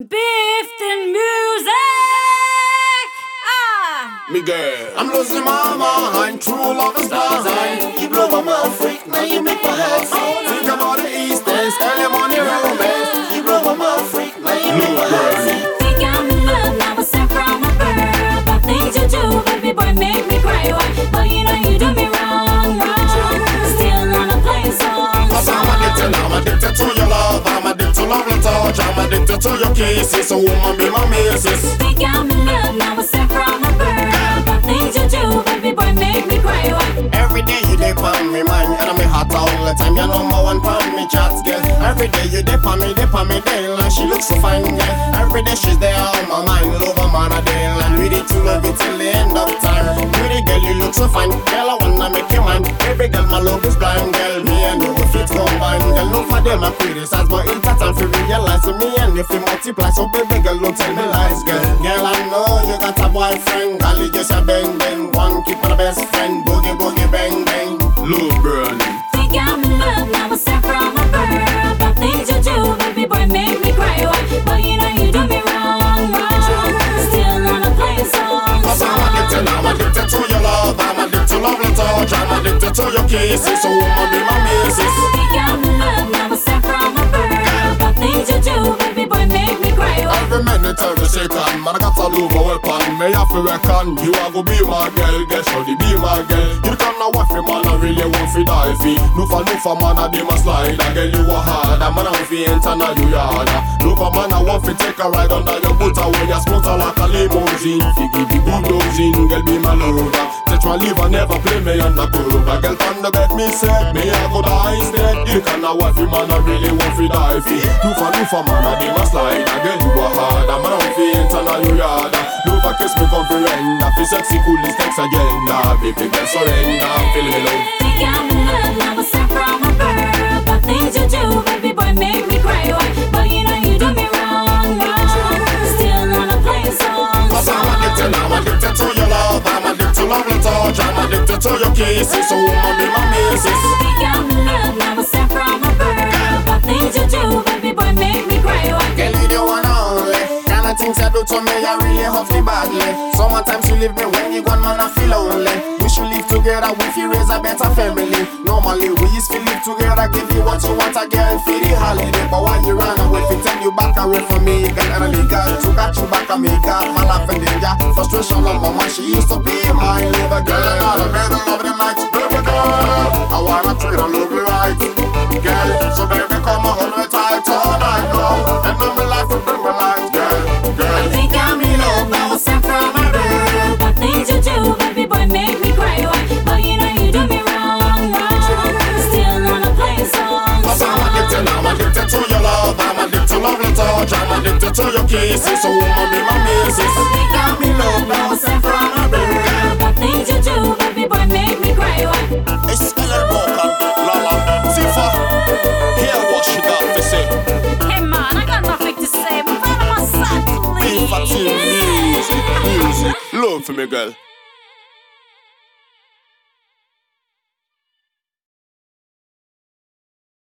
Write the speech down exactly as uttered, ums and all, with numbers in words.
Beefed in music. Ah, Miguel, I'm losing my mind. True love is blind. You blow my freak, now you make my head fall. Think about the Easters, early morning romance. You blow my freak, now you make my head fall. think I'm in love now, but sent from a bird. But things you do, baby boy, make me cry. Why? But you know you do me wrong, wrong. Still on a play song. Cause I'm addicted, I'm addicted to your love. I'm addicted to love and touch. I'm addicted to your kisses. So woman be my missus. think I'm in love now, but sent from a bird. But things you do, baby boy, make me cry. Why? Every day you dip on me, man, and I'm hot all the time. You're number one for me, chats, girl. Every day you dip on me, dip on me, day, and she looks so fine, girl. Every day she's there on my mind, love her man a day, and ready to love it till the end of time. Pretty girl, you look so fine, girl. I wanna make you mine. Every girl, my love is blind, girl. Me and you will fit combine, girl. No for them I criticize, but it's time to realize to me and if you multiply, so baby girl, don't tell me lies, girl. Girl, I know you got a boyfriend, girl, you just a bang bang. One keep on the best friend, boogie boogie bang bang. Love burning. think I'm in love now, but sent from a bird. But things you do, baby boy, make me cry. Why? But you know you do me wrong, wrong. Still on a play song. Cause I'm addicted, I'm addicted to your love. I'm addicted to love and touch. I'm addicted to your kisses. So woman be my missus. think I'm in love now, but sent from a bird. But things you do, baby boy, make me cry. Why? Every minute, every second, man, I got a love a weapon. May have to reckon, you are gonna be my girl. Guess how they be my girl. You can't know what for man, I really want to die for. No for no for man, I dey my slide. I get you a hard, man, I want to enter now you yard. No for man, I want to take a ride under your boot. When you smoke like a limousine, fi give you good dosing, girl be my lover. Touch my liver, never play me on the curve. Girl on the bed, me said, me I go die instead. You can't know what for man, I really want to die for. No for no for man, I dey my slide. I get you a hard, man, I want to enter now you yard. No for kiss me come for render, fi sexy cool is text agenda. Baby girl surrender, feel me love. think I'm in love now, but sent from a bird. But things you do, baby boy, make me cry. Why? But you know you do me wrong, wrong. Still on a play song. Cause I'm addicted, I'm addicted to your love. I'm addicted to love and touch. I'm addicted to your kisses. So woman be my missus. think I'm in love now, but sent from a bird. But things you do, baby boy, make me cry. Why? Girl, you the one only. Kind of things you do to me, I really hurt me badly. Sometimes you leave me when you gone, man, I feel lonely. We should live together, we feel raise a better family. Normally, we used to live together, give you what you want, a girl for the holiday. But when you run away, if you turn you back away from me, girl, I really got to got you back on me, got my life in danger. Frustration on my mind, she used to be my liver, girl. I got a better love the night, baby girl. I wanna treat her love you right, girl. So baby, come on, hold me tight all night long, and love me life and bring me light, girl, girl. think I'm in love now, but sent from a bird. But things you do, baby boy, make me cry. Why? But you know you do me wrong, wrong. Still on a play song. Cause I'm addicted, I'm addicted to your love. I'm addicted to love and touch. I'm addicted to your kisses. So woman be my missus. think I'm in love now, but sent from a bird. But things you do, baby boy, make me cry. Why? It's L L Walker, Lala, Tifa. Hear what she got to say. Hey man, I got nothing to say. Move out of my sight, please. Tifa, music, music. Love for me, girl.